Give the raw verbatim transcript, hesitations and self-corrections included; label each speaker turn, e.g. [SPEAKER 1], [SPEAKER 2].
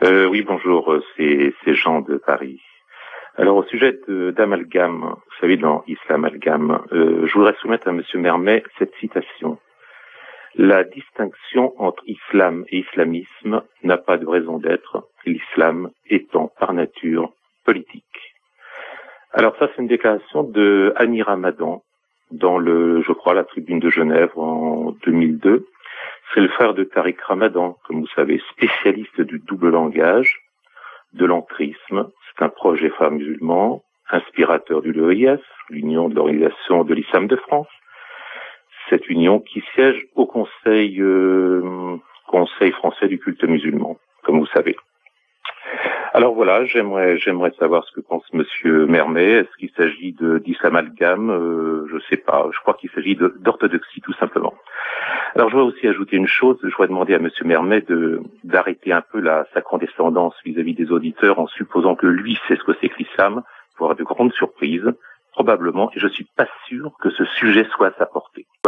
[SPEAKER 1] Euh, oui, bonjour, c'est c'est Jean de Paris. Alors, au sujet d'amalgame, vous savez, dans Islam Amalgame, euh, je voudrais soumettre à M. Mermet cette citation. La distinction entre islam et islamisme n'a pas de raison d'être, l'islam étant par nature politique. Alors ça, c'est une déclaration de Hani Ramadan dans le, je crois, la Tribune de Genève en deux mille deux. C'est le frère de Tariq Ramadan, comme vous savez, spécialiste du double langage, de l'entrisme. C'est un proche des frères musulmans, inspirateur du L E I F, l'Union de l'Organisation de l'Islam de France. Cette union qui siège au Conseil, euh, Conseil français du culte musulman, comme vous savez. Alors voilà, j'aimerais j'aimerais savoir ce que pense Monsieur Mermet. Est-ce qu'il s'agit de d'islam amalgame euh, Je sais pas. Je crois qu'il s'agit d'orthodoxie tout simplement. Alors je voudrais aussi ajouter une chose. Je voudrais demander à Monsieur Mermet de d'arrêter un peu la sa condescendance vis-à-vis des auditeurs en supposant que lui sait ce que c'est que l'islam pour avoir de grandes surprises, probablement. Et je suis pas sûr que ce sujet soit à sa portée.